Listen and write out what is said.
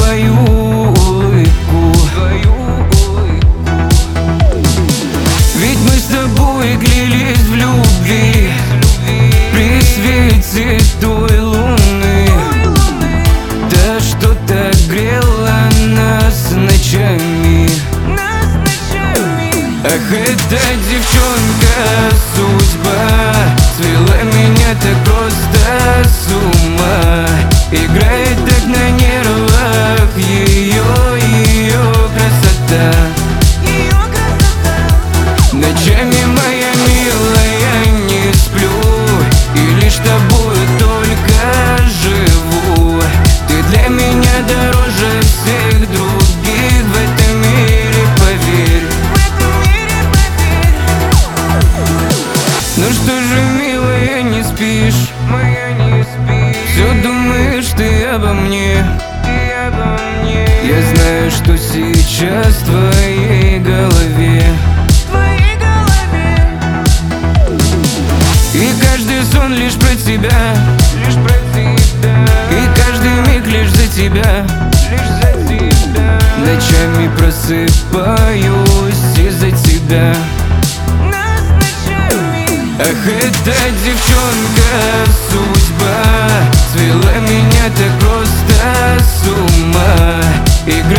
твою улыбку. Ведь мы с тобой клялись в любви при свете той луны, та, что так грела нас ночами. Ах, эта девчонка судьба свела меня так просто с ума. Играет так на нервах ее красота. Ночами, моя милая, не сплю и лишь тобою только живу. Ты для меня дороже всех других в этом мире, поверь. Ну что же, милая, не спишь? Все думаешь ты обо мне. Я знаю, что сейчас в твоей голове. И каждый сон лишь про тебя, и каждый миг лишь за тебя. Ночами просыпаюсь из-за тебя. Ах, эта девчонка судьба свела меня так просто с ума.